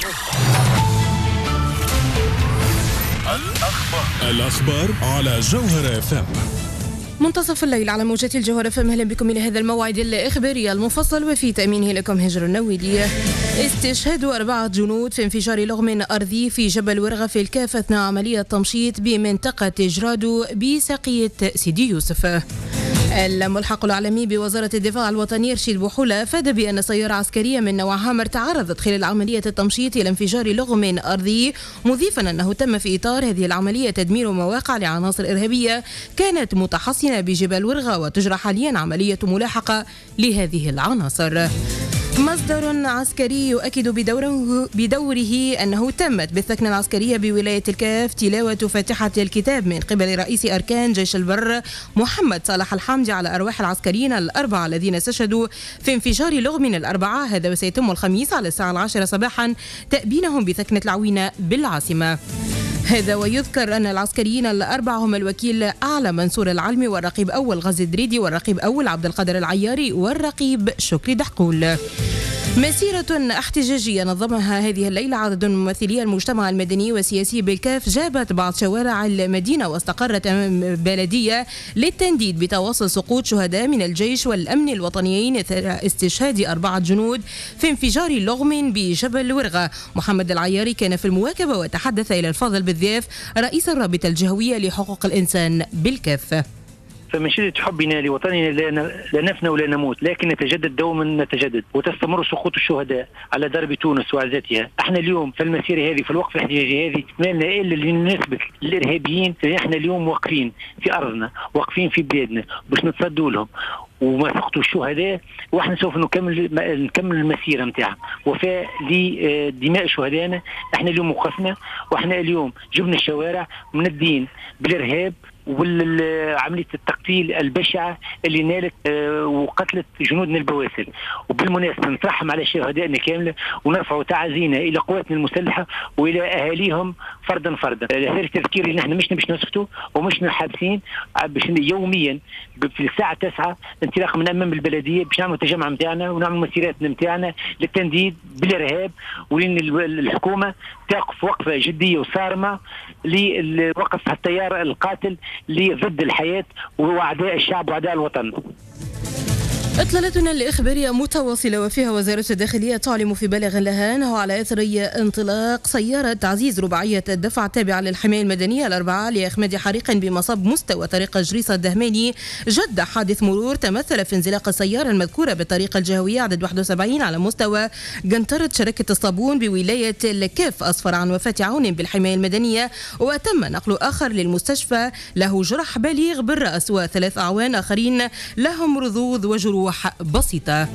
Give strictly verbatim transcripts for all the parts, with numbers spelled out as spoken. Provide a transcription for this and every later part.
الأخبار الأخبار على جوهر اف ام. منتصف الليل على موجة الجوهر اف ام. اهلا بكم الى هذا الموعد الاخباري المفصل وفي تامينه لكم هجر النويدي. استشهاد اربعه جنود في انفجار لغم ارضي في جبل ورغه في الكاف اثناء عمليه تمشيط بمنطقه جرادو بساقيه سيدي يوسف. الملحق العالمي بوزارة الدفاع الوطني رشيد بوحولة أفاد بأن سيارة عسكرية من نوع هامر تعرضت خلال عملية التمشيط إلى انفجار لغم أرضي، مضيفا أنه تم في إطار هذه العملية تدمير مواقع لعناصر إرهابية كانت متحصنة بجبل ورغة، وتجرى حاليا عملية ملاحقة لهذه العناصر. مصدر عسكري يؤكد بدوره, بدوره أنه تمت بالثكنة العسكرية بولاية الكاف تلاوة فاتحة الكتاب من قبل رئيس أركان جيش البر محمد صالح الحامدي على أرواح العسكريين الأربعة الذين استشهدوا في انفجار لغم الأربعة. هذا وسيتم الخميس على الساعة العاشرة صباحا تأبينهم بثكنة العوينة بالعاصمة. هذا ويذكر أن العسكريين الأربعة هم الوكيل أعلى منصور العلمي والرقيب أول غازي الدريدي والرقيب أول عبد القادر العياري والرقيب شكري دحقول. مسيرة احتجاجية نظمها هذه الليلة عدد من ممثلي المجتمع المدني والسياسي بالكاف جابت بعض شوارع المدينة واستقرت أمام بلدية للتنديد بتواصل سقوط شهداء من الجيش والأمن الوطنيين إثر استشهاد أربعة جنود في انفجار لغم بجبل ورغة. محمد العياري كان في المواكبة وتحدث إلى الفاضل بالضياف رئيس الرابطة الجهوية لحقوق الإنسان بالكاف. فمن شدة حبنا لوطننا لا نفنى ولا نموت، لكن نتجدد دوما نتجدد، وتستمر سقوط الشهداء على درب تونس وعزتها. احنا اليوم في المسيرة هذه في الوقفة الاحتجاجية هذه ما لنا الا لنثبت للارهابيين احنا اليوم واقفين في ارضنا، واقفين في بلادنا باش نتصدوا لهم وما سقطوا الشهداء، واحنا سوف نكمل نكمل المسيره نتاعها وفاء لدماء شهدائنا. احنا اليوم وقفنا، واحنا اليوم جبنا الشوارع من الدين بالارهاب وعملية التقتيل البشعة اللي نالت وقتلت جنودنا البواسل. وبالمناسبة نترحم على شهدائنا كاملة ونرفع تعازينا إلى قواتنا المسلحة وإلى أهاليهم فردا فردا. هذا التذكير اللي نحن مش باش نسكتوا ومش حابسين، باش يوميا في الساعة تسعة انطلاقا من أمام البلدية باش نعمل التجمع متاعنا ونعمل مسيراتنا متاعنا للتنديد بالإرهاب، ولأن الحكومة تقف وقفة جدية وصارمة لوقف التيار القاتل ضد الحياة وأعداء الشعب وأعداء الوطن. إطلالتنا الإخبارية متواصلة وفيها وزارة الداخلية تعلم في بلاغ لها أنه على إثر انطلاق سيارة تعزيز رباعية الدفع التابعة للحماية المدنية الأربعة لإخماد حريق بمصب مستوى طريق جريصة الدهماني جد حادث مرور تمثل في انزلاق السيارة المذكورة بالطريق الجهوية عدد واحد وسبعين على مستوى قنطرة شركة الصابون بولاية الكاف، أسفر عن وفاة عون بالحماية المدنية، وتم نقل آخر للمستشفى له جرح بليغ بالرأس وثلاث أعوان آخرين لهم رذوذ وجروح بسيطة.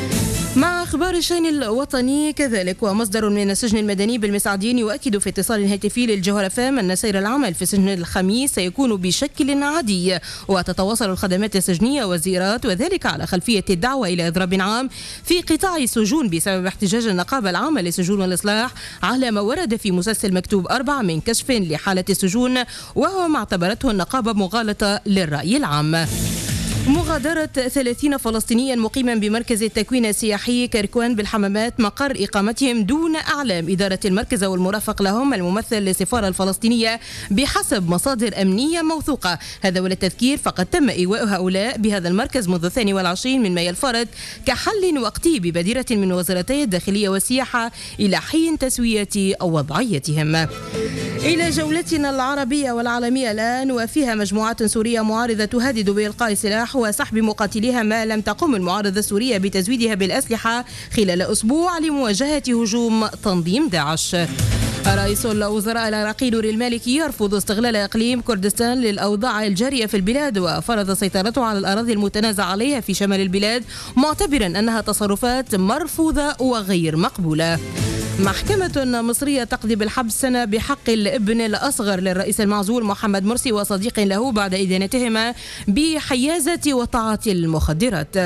مع أخبار الشأن الوطني كذلك، ومصدر من السجن المدني بالمسعدين يؤكد في اتصال هاتفي للجوهر فام أن سير العمل في سجن الخميس سيكون بشكل عادي، وتتواصل الخدمات السجنية والزيارات، وذلك على خلفية الدعوة إلى إضراب عام في قطاع السجون بسبب احتجاج النقابة العامة للسجون والإصلاح على ما ورد في مسلسل مكتوب أربعة من كشف لحالة السجون، وهو ما اعتبرته النقابة مغالطة للرأي العام. مغادرة ثلاثين فلسطينيا مقيما بمركز التكوين السياحي كركوان بالحمامات مقر إقامتهم دون أعلام إدارة المركز والمرافق لهم الممثل للسفارة الفلسطينية بحسب مصادر أمنية موثوقة. هذا وللتذكير فقد تم إيواء هؤلاء بهذا المركز منذ الثاني والعشرين من مايو الفارط كحل وقتي ببادرة من وزارتي الداخلية والسياحة إلى حين تسوية وضعيتهم. إلى جولتنا العربية والعالمية الآن، وفيها مجموعات سورية معارضة تهدد بإلقاء السلاح وسحب مقاتليها ما لم تقم المعارضة السورية بتزويدها بالأسلحة خلال أسبوع لمواجهة هجوم تنظيم داعش. رئيس الوزراء العراقي نور المالكي يرفض استغلال إقليم كردستان للأوضاع الجارية في البلاد، وفرض سيطرته على الأراضي المتنازع عليها في شمال البلاد، معتبرا أنها تصرفات مرفوضة وغير مقبولة. محكمة مصرية تقضي بالحبس سنة بحق الابن الأصغر للرئيس المعزول محمد مرسي وصديق له بعد إدانتهما بحيازة وتعاطي المخدرات.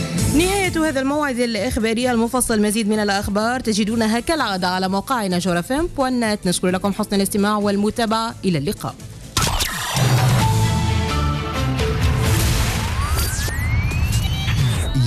نهاية هذا الموعد الإخباري المفصل. مزيد من الأخبار تجدونها كالعادة على موقعنا جوهر اف ام دوت نت. نشكر لكم حسن الاستماع والمتابعة. إلى اللقاء.